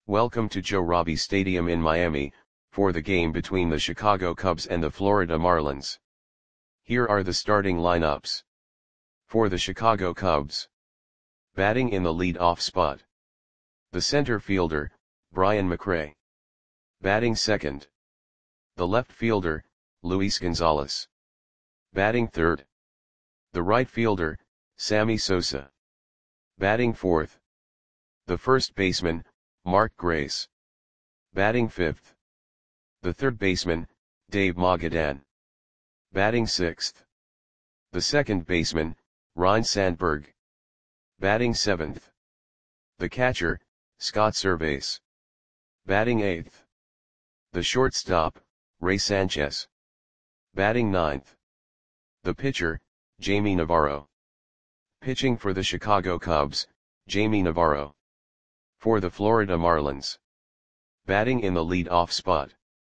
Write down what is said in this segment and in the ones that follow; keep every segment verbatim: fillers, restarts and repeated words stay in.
Welcome to Joe Robbie Stadium in Miami, for the game between the Chicago Cubs and the Florida Marlins. Here are the starting lineups. For the Chicago Cubs. Batting in the lead-off spot. The center fielder, Brian McRae. Batting second. The left fielder, Luis Gonzalez. Batting third. The right fielder, Sammy Sosa. Batting fourth. The first baseman, Mark Grace. Batting fifth. The third baseman, Dave Magadan. Batting sixth. The second baseman, Ryne Sandberg. Batting seventh. The catcher, Scott Servais. Batting eighth. The shortstop, Ray Sanchez. Batting ninth. The pitcher, Jamie Navarro. Pitching for the Chicago Cubs, Jamie Navarro. For the Florida Marlins. Batting in the lead-off spot.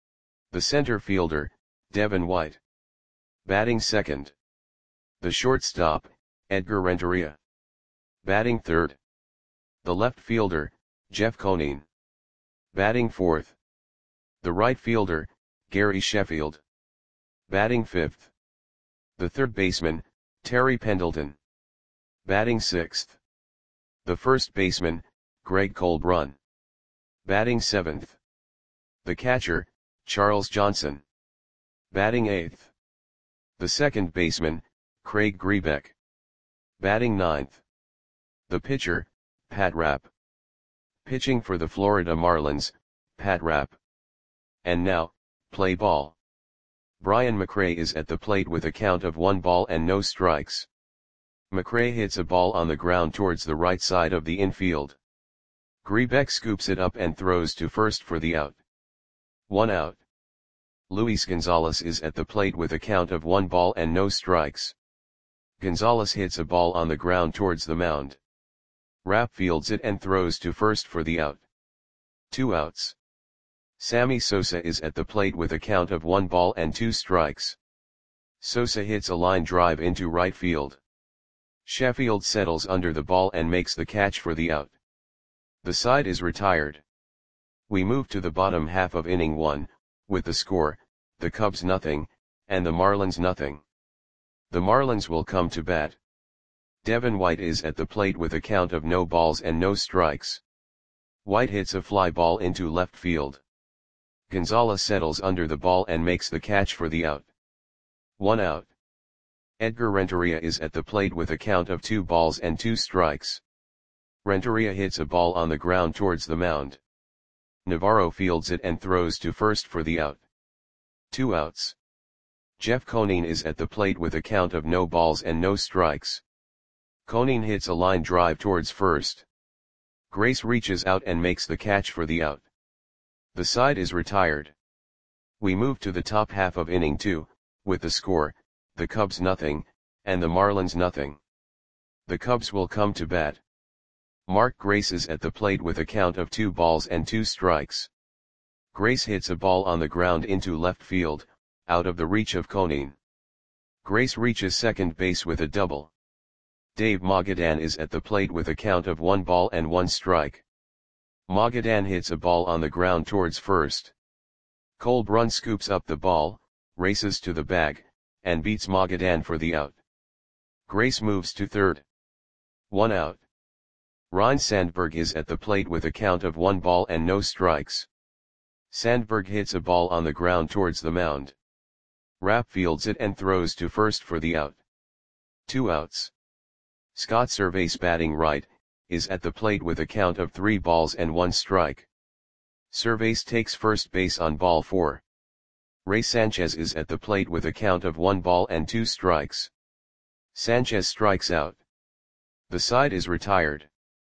The center fielder, Devin White. Batting second. The shortstop, Edgar Renteria. Batting third. The left fielder, Jeff Conine. Batting fourth. The right fielder, Gary Sheffield. Batting fifth. The third baseman, Terry Pendleton. Batting sixth. The first baseman, Greg Colbrun. Batting seventh. The catcher, Charles Johnson. Batting eighth. The second baseman, Craig Grebeck. Batting ninth. The pitcher, Pat Rapp. Pitching for the Florida Marlins, Pat Rapp. And now, play ball. Brian McRae is at the plate with a count of one ball and no strikes. McRae hits a ball on the ground towards the right side of the infield. Grebeck scoops it up and throws to first for the out. One out. Luis Gonzalez is at the plate with a count of one ball and no strikes. Gonzalez hits a ball on the ground towards the mound. Rapp fields it and throws to first for the out. Two outs. Sammy Sosa is at the plate with a count of one ball and two strikes. Sosa hits a line drive into right field. Sheffield settles under the ball and makes the catch for the out. The side is retired. We move to the bottom half of inning one, with the score, the Cubs nothing, and the Marlins nothing. The Marlins will come to bat. Devin White is at the plate with a count of no balls and no strikes. White hits a fly ball into left field. Gonzalez settles under the ball and makes the catch for the out. One out. Edgar Renteria is at the plate with a count of two balls and two strikes. Renteria hits a ball on the ground towards the mound. Navarro fields it and throws to first for the out. Two outs. Jeff Conine is at the plate with a count of no balls and no strikes. Conine hits a line drive towards first. Grace reaches out and makes the catch for the out. The side is retired. We move to the top half of inning two, with the score, the Cubs nothing, and the Marlins nothing. The Cubs will come to bat. Mark Grace is at the plate with a count of two balls and two strikes. Grace hits a ball on the ground into left field, out of the reach of Conine. Grace reaches second base with a double. Dave Magadan is at the plate with a count of one ball and one strike. Magadan hits a ball on the ground towards first. Colbrun scoops up the ball, races to the bag, and beats Magadan for the out. Grace moves to third. One out. Ryne Sandberg is at the plate with a count of one ball and no strikes. Sandberg hits a ball on the ground towards the mound. Rapp fields it and throws to first for the out. Two outs. Scott Servais, batting right, is at the plate with a count of three balls and one strike. Servais takes first base on ball four. Ray Sanchez is at the plate with a count of one ball and two strikes. Sanchez strikes out. The side is retired.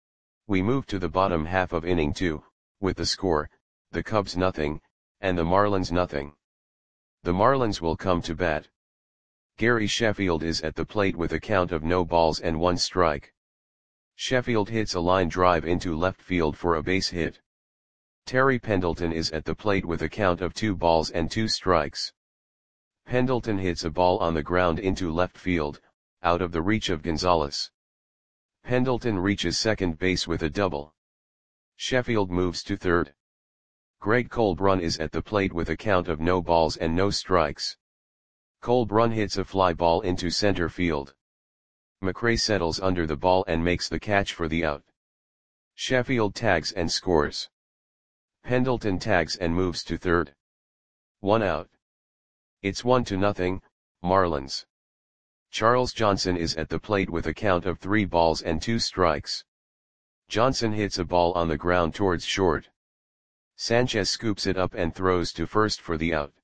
We move to the bottom half of inning two, with the score, the Cubs nothing, and the Marlins nothing. The Marlins will come to bat. Gary Sheffield is at the plate with a count of no balls and one strike. Sheffield hits a line drive into left field for a base hit. Terry Pendleton is at the plate with a count of two balls and two strikes. Pendleton hits a ball on the ground into left field, out of the reach of Gonzalez. Pendleton reaches second base with a double. Sheffield moves to third. Greg Colbrun is at the plate with a count of no balls and no strikes. Colbrun hits a fly ball into center field. McRae settles under the ball and makes the catch for the out. Sheffield tags and scores. Pendleton tags and moves to third. One out. It's one to nothing, Marlins. Charles Johnson is at the plate with a count of three balls and two strikes. Johnson hits a ball on the ground towards short. Sanchez scoops it up and throws to first for the out.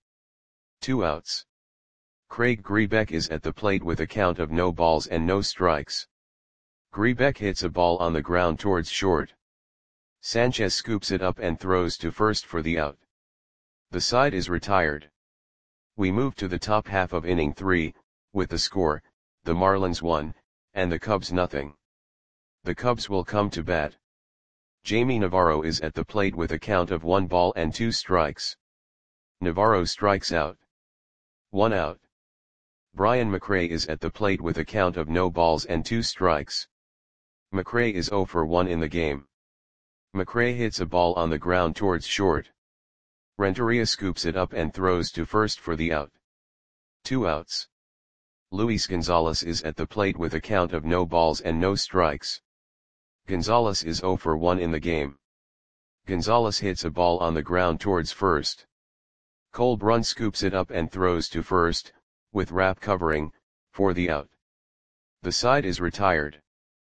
Two outs. Craig Grebeck is at the plate with a count of no balls and no strikes. Grebeck hits a ball on the ground towards short. Sanchez scoops it up and throws to first for the out. The side is retired. We move to the top half of inning three, with the score, the Marlins one, and the Cubs nothing. The Cubs will come to bat. Jamie Navarro is at the plate with a count of one ball and two strikes. Navarro strikes out. One out. Brian McRae is at the plate with a count of no balls and two strikes. McRae is zero for one in the game. McRae hits a ball on the ground towards short. Renteria scoops it up and throws to first for the out. Two outs. Luis Gonzalez is at the plate with a count of no balls and no strikes. Gonzalez is zero for one in the game. Gonzalez hits a ball on the ground towards first. Colbrun scoops it up and throws to first, with Rapp covering, for the out. The side is retired.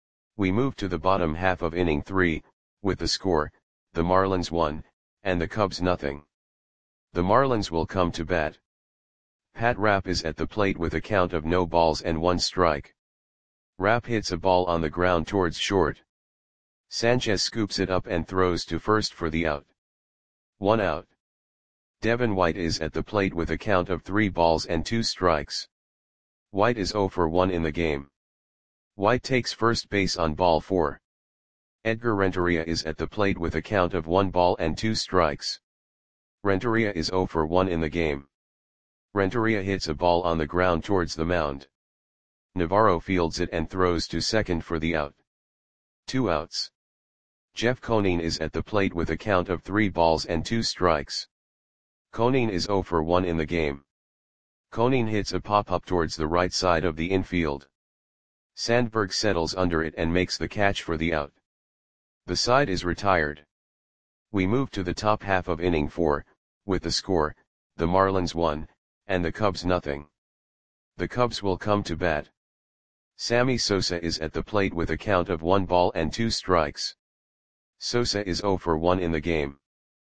We move to the bottom half of inning three, with the score, the Marlins one, and the Cubs nothing. The Marlins will come to bat. Pat Rapp is at the plate with a count of no balls and one strike. Rapp hits a ball on the ground towards short. Sanchez scoops it up and throws to first for the out. One out. Devin White is at the plate with a count of three balls and two strikes. White is zero for one in the game. White takes first base on ball four. Edgar Renteria is at the plate with a count of one ball and two strikes. Renteria is zero for one in the game. Renteria hits a ball on the ground towards the mound. Navarro fields it and throws to second for the out. Two outs. Jeff Conine is at the plate with a count of three balls and two strikes. Conine is zero for one in the game. Conine hits a pop-up towards the right side of the infield. Sandberg settles under it and makes the catch for the out. The side is retired. We move to the top half of inning four, with the score, the Marlins one, and the Cubs nothing. The Cubs will come to bat. Sammy Sosa is at the plate with a count of one ball and two strikes. Sosa is zero for one in the game.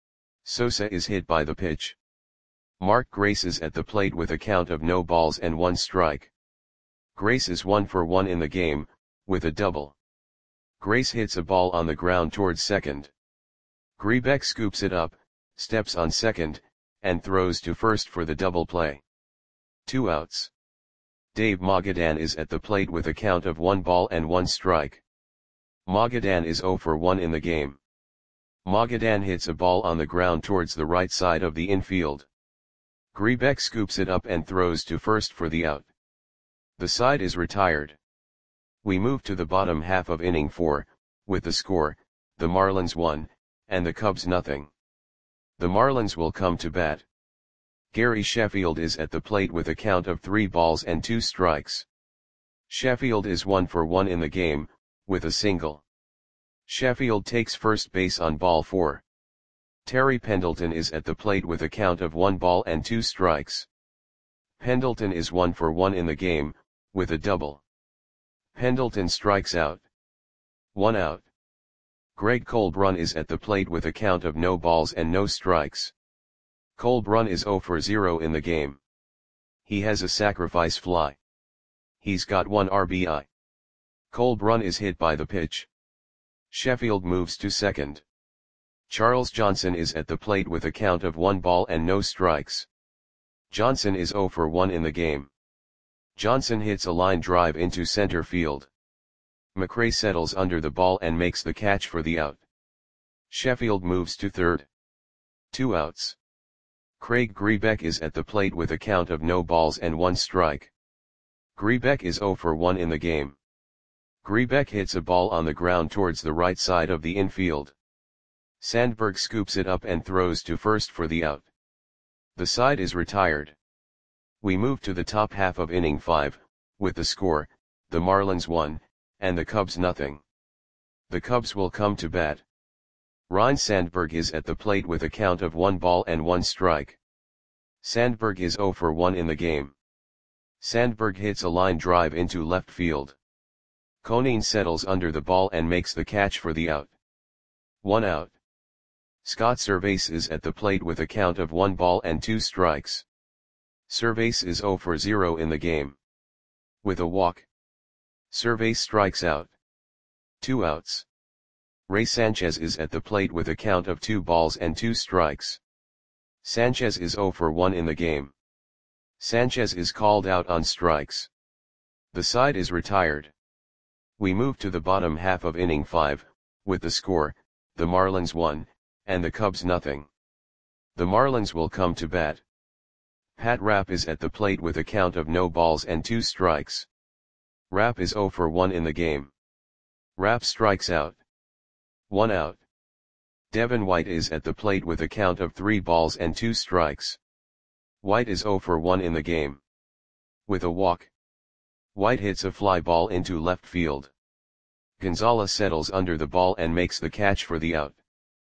Sosa is hit by the pitch. Mark Grace is at the plate with a count of no balls and one strike. Grace is one for one in the game, with a double. Grace hits a ball on the ground towards second. Grebeck scoops it up, steps on second, and throws to first for the double play. Two outs. Dave Magadan is at the plate with a count of one ball and one strike. Magadan is zero for one in the game. Magadan hits a ball on the ground towards the right side of the infield. Grebeck scoops it up and throws to first for the out. The side is retired. We move to the bottom half of inning four, with the score, the Marlins one, and the Cubs nothing. The Marlins will come to bat. Gary Sheffield is at the plate with a count of three balls and two strikes. Sheffield is one for one in the game, with a single. Sheffield takes first base on ball four. Terry Pendleton is at the plate with a count of one ball and two strikes. Pendleton is one for one in the game, with a double. Pendleton strikes out. One out. Greg Colbrun is at the plate with a count of no balls and no strikes. Colbrun is zero for zero in the game. He has a sacrifice fly. He's got one R B I. Colbrun is hit by the pitch. Sheffield moves to second. Charles Johnson is at the plate with a count of one ball and no strikes. Johnson is zero for one in the game. Johnson hits a line drive into center field. McRae settles under the ball and makes the catch for the out. Sheffield moves to third. Two outs. Craig Grebeck is at the plate with a count of no balls and one strike. Grebeck is zero for one in the game. Grebeck hits a ball on the ground towards the right side of the infield. Sandberg scoops it up and throws to first for the out. The side is retired. We move to the top half of inning five, with the score, the Marlins one, and the Cubs nothing. The Cubs will come to bat. Ryne Sandberg is at the plate with a count of one ball and one strike. Sandberg is zero for one in the game. Sandberg hits a line drive into left field. Conine settles under the ball and makes the catch for the out. One out. Scott Servais is at the plate with a count of one ball and two strikes. Servais is zero for zero in the game. With a walk, Servais strikes out. Two outs. Ray Sanchez is at the plate with a count of two balls and two strikes. Sanchez is zero for one in the game. Sanchez is called out on strikes. The side is retired. We move to the bottom half of inning five, with the score, the Marlins one, and the Cubs nothing. The Marlins will come to bat. Pat Rapp is at the plate with a count of no balls and two strikes. Rapp is zero for one in the game. Rapp strikes out. One out. Devin White is at the plate with a count of three balls and two strikes. White is zero for one in the game. With a walk, White hits a fly ball into left field. Gonzalez settles under the ball and makes the catch for the out.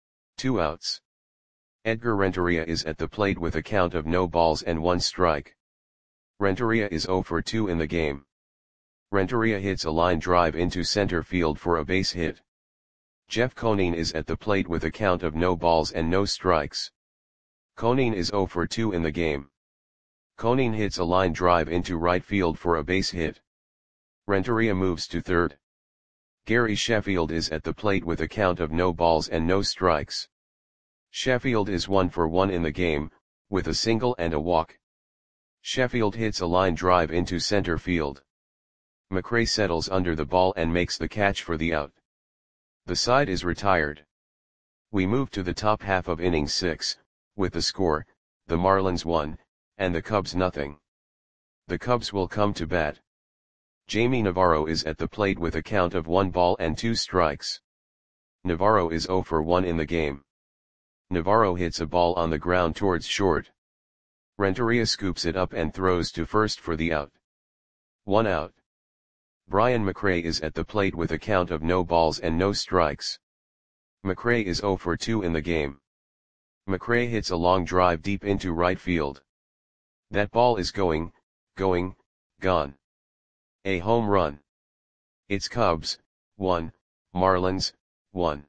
Two outs. Edgar Renteria is at the plate with a count of no balls and one strike. Renteria is zero for two in the game. Renteria hits a line drive into center field for a base hit. Jeff Conine is at the plate with a count of no balls and no strikes. Conine is zero for two in the game. Conine hits a line drive into right field for a base hit. Renteria moves to third. Gary Sheffield is at the plate with a count of no balls and no strikes. Sheffield is one for one in the game, with a single and a walk. Sheffield hits a line drive into center field. McRae settles under the ball and makes the catch for the out. The side is retired. We move to the top half of inning six, with the score, the Marlins one, and the Cubs nothing. The Cubs will come to bat. Jamie Navarro is at the plate with a count of one ball and two strikes. Navarro is zero for one in the game. Navarro hits a ball on the ground towards short. Renteria scoops it up and throws to first for the out. One out. Brian McRae is at the plate with a count of no balls and no strikes. McRae is zero for two in the game. McRae hits a long drive deep into right field. That ball is going, going, gone. A home run. It's Cubs, one, Marlins, one.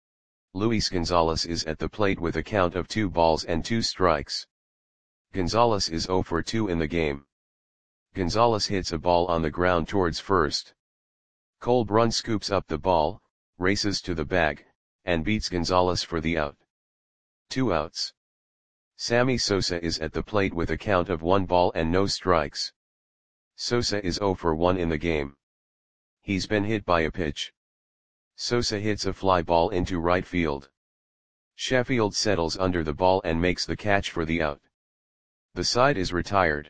Luis Gonzalez is at the plate with a count of two balls and two strikes. Gonzalez is zero for two in the game. Gonzalez hits a ball on the ground towards first. Cole Brun scoops up the ball, races to the bag, and beats Gonzalez for the out. Two outs. Sammy Sosa is at the plate with a count of one ball and no strikes. Sosa is zero for one in the game. He's been hit by a pitch. Sosa hits a fly ball into right field. Sheffield settles under the ball and makes the catch for the out. The side is retired.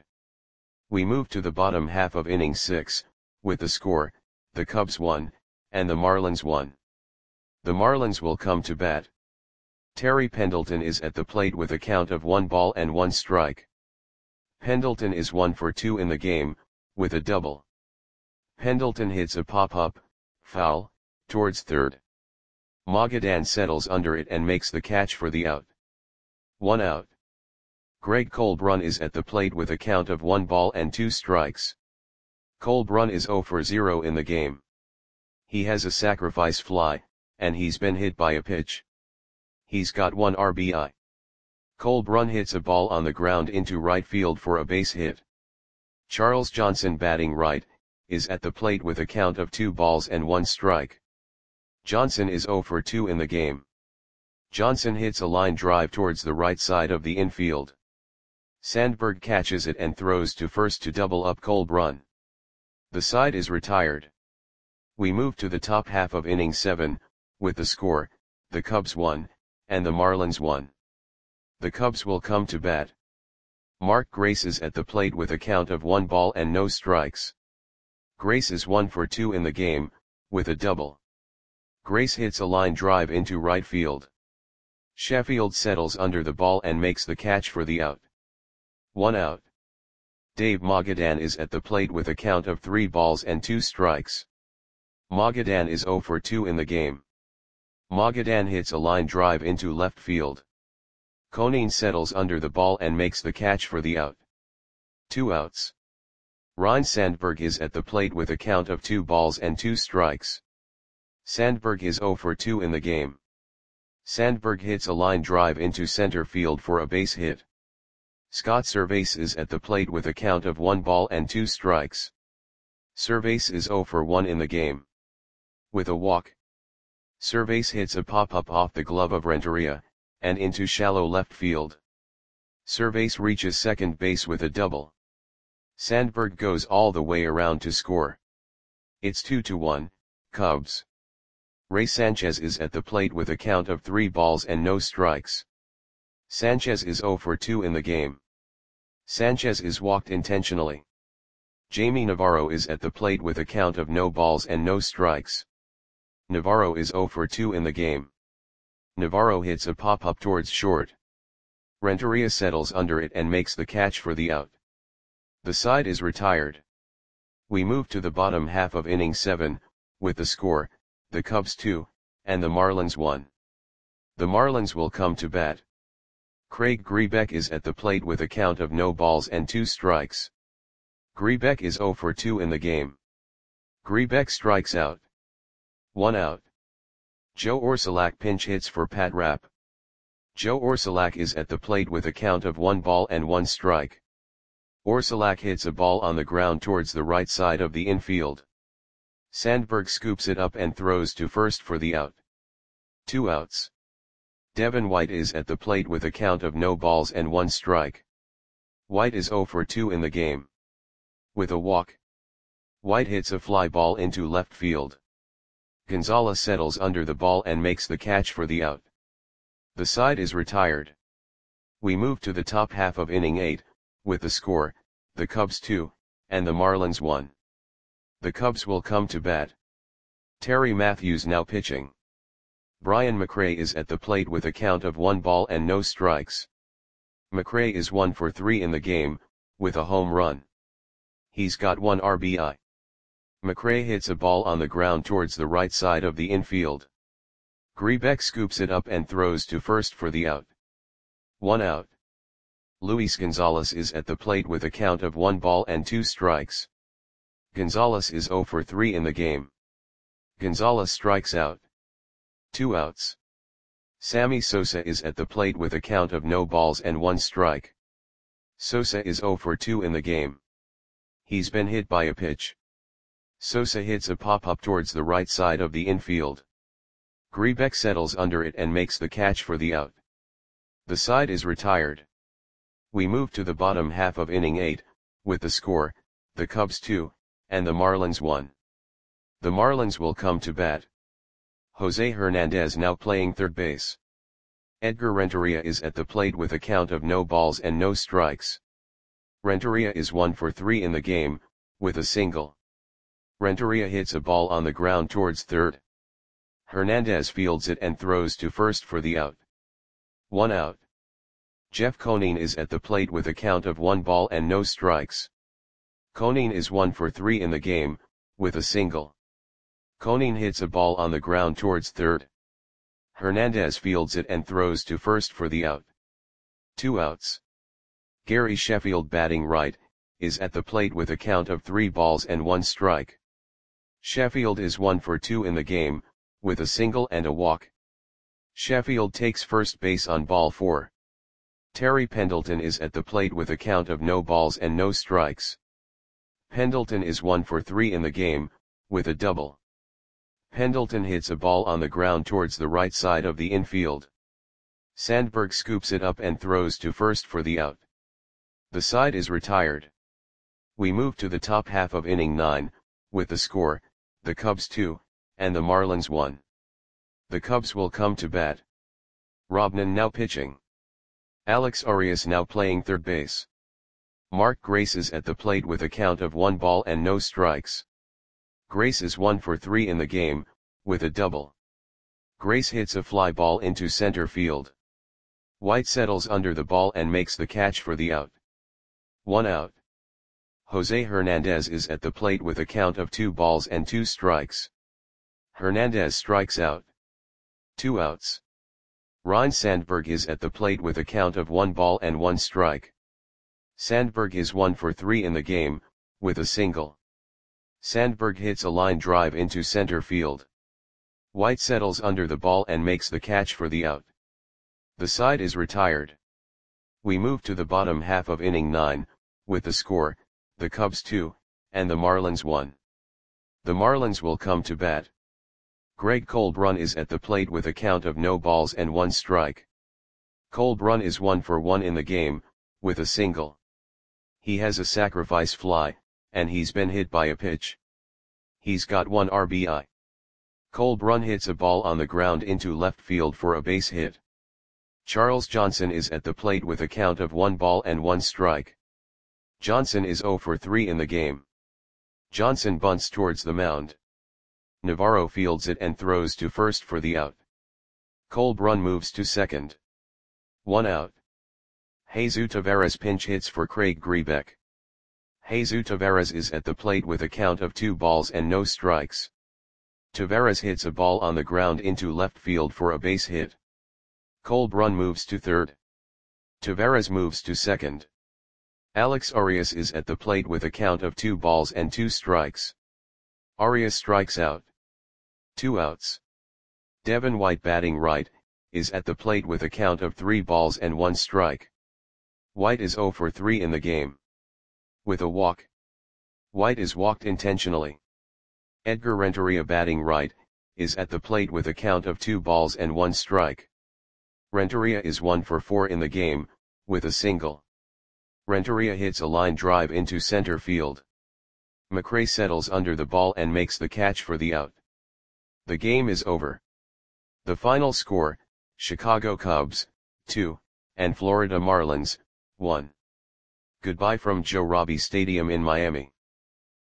We move to the bottom half of inning six, with the score, the Cubs one, and the Marlins one. The Marlins will come to bat. Terry Pendleton is at the plate with a count of one ball and one strike. Pendleton is one for two in the game, with a double. Pendleton hits a pop-up, foul, towards third. Magadan settles under it and makes the catch for the out. One out. Greg Colbrun is at the plate with a count of one ball and two strikes. Colbrun is zero for zero in the game. He has a sacrifice fly, and he's been hit by a pitch. He's got one R B I. Colbrun hits a ball on the ground into right field for a base hit. Charles Johnson, batting right, is at the plate with a count of two balls and one strike. Johnson is zero for two in the game. Johnson hits a line drive towards the right side of the infield. Sandberg catches it and throws to first to double up Colbrun. The side is retired. We move to the top half of inning seven, with the score, the Cubs one, and the Marlins one. The Cubs will come to bat. Mark Grace is at the plate with a count of one ball and no strikes. Grace is one for two in the game, with a double. Grace hits a line drive into right field. Sheffield settles under the ball and makes the catch for the out. One out. Dave Mogadan is at the plate with a count of three balls and two strikes. Mogadan is zero for two in the game. Mogadan hits a line drive into left field. Conine settles under the ball and makes the catch for the out. Two outs. Ryne Sandberg is at the plate with a count of two balls and two strikes. Sandberg is zero for two in the game. Sandberg hits a line drive into center field for a base hit. Scott Servais is at the plate with a count of one ball and two strikes. Servais is zero for one in the game. With a walk, Servais hits a pop-up off the glove of Renteria, and into shallow left field. Servais reaches second base with a double. Sandberg goes all the way around to score. It's two to one, Cubs. Ray Sanchez is at the plate with a count of three balls and no strikes. Sanchez is zero for two in the game. Sanchez is walked intentionally. Jamie Navarro is at the plate with a count of no balls and no strikes. Navarro is zero for two in the game. Navarro hits a pop-up towards short. Renteria settles under it and makes the catch for the out. The side is retired. We move to the bottom half of inning seven, with the score, the Cubs two, and the Marlins one. The Marlins will come to bat. Craig Grebeck is at the plate with a count of no balls and two strikes. Grebeck is zero for two in the game. Grebeck strikes out. One out. Joe Orsulak pinch hits for Pat Rapp. Joe Orsulak is at the plate with a count of one ball and one strike. Orsulak hits a ball on the ground towards the right side of the infield. Sandberg scoops it up and throws to first for the out. Two outs. Devin White is at the plate with a count of no balls and one strike. White is zero for two in the game. With a walk, White hits a fly ball into left field. Gonzalez settles under the ball and makes the catch for the out. The side is retired. We move to the top half of inning eight, with the score, the Cubs two, and the Marlins one. The Cubs will come to bat. Terry Matthews now pitching. Brian McRae is at the plate with a count of one ball and no strikes. McRae is one for three in the game, with a home run. He's got one R B I. McRae hits a ball on the ground towards the right side of the infield. Grebeck scoops it up and throws to first for the out. One out. Luis Gonzalez is at the plate with a count of one ball and two strikes. Gonzalez is zero for three in the game. Gonzalez strikes out. Two outs. Sammy Sosa is at the plate with a count of no balls and one strike. Sosa is zero for two in the game. He's been hit by a pitch. Sosa hits a pop-up towards the right side of the infield. Grebeck settles under it and makes the catch for the out. The side is retired. We move to the bottom half of inning eight, with the score, the Cubs two, and the Marlins one. The Marlins will come to bat. Jose Hernandez now playing third base. Edgar Renteria is at the plate with a count of no balls and no strikes. Renteria is one for three in the game, with a single. Renteria hits a ball on the ground towards third. Hernandez fields it and throws to first for the out. One out. Jeff Conine is at the plate with a count of one ball and no strikes. Conine is one for three in the game, with a single. Conine hits a ball on the ground towards third. Hernandez fields it and throws to first for the out. Two outs. Gary Sheffield batting right, is at the plate with a count of three balls and one strike. Sheffield is one for two in the game, with a single and a walk. Sheffield takes first base on ball four. Terry Pendleton is at the plate with a count of no balls and no strikes. Pendleton is one for three in the game, with a double. Pendleton hits a ball on the ground towards the right side of the infield. Sandberg scoops it up and throws to first for the out. The side is retired. We move to the top half of inning nine, with the score, the Cubs two, and the Marlins one. The Cubs will come to bat. Robnan now pitching. Alex Arias now playing third base. Mark Grace is at the plate with a count of one ball and no strikes. Grace is one for three in the game, with a double. Grace hits a fly ball into center field. White settles under the ball and makes the catch for the out. One out. Jose Hernandez is at the plate with a count of two balls and two strikes. Hernandez strikes out. Two outs. Ryne Sandberg is at the plate with a count of one ball and one strike. Sandberg is one for three in the game, with a single. Sandberg hits a line drive into center field. White settles under the ball and makes the catch for the out. The side is retired. We move to the bottom half of inning nine, with the score, the Cubs two, and the Marlins one. The Marlins will come to bat. Greg Colbrun is at the plate with a count of no balls and one strike. Colbrun is one for one in the game, with a single. He has a sacrifice fly, and he's been hit by a pitch. He's got one R B I. Colbrun hits a ball on the ground into left field for a base hit. Charles Johnson is at the plate with a count of one ball and one strike. Johnson is zero for three in the game. Johnson bunts towards the mound. Navarro fields it and throws to first for the out. Colbrun moves to second. One out. Jesus Taveras pinch hits for Craig Grebeck. Jesus Taveras is at the plate with a count of two balls and no strikes. Taveras hits a ball on the ground into left field for a base hit. Colbrun moves to third. Taveras moves to second. Alex Arias is at the plate with a count of two balls and two strikes. Arias strikes out. Two outs. Devin White, batting right, is at the plate with a count of three balls and one strike. White is zero for three in the game. With a walk. White is walked intentionally. Edgar Renteria, batting right, is at the plate with a count of two balls and one strike. Renteria is one for four in the game, with a single. Renteria hits a line drive into center field. McRae settles under the ball and makes the catch for the out. The game is over. The final score, Chicago Cubs, two, and Florida Marlins, one. Goodbye from Joe Robbie Stadium in Miami.